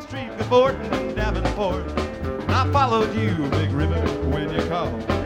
Street, Fort and Davenport. I followed you, Big River, when you called.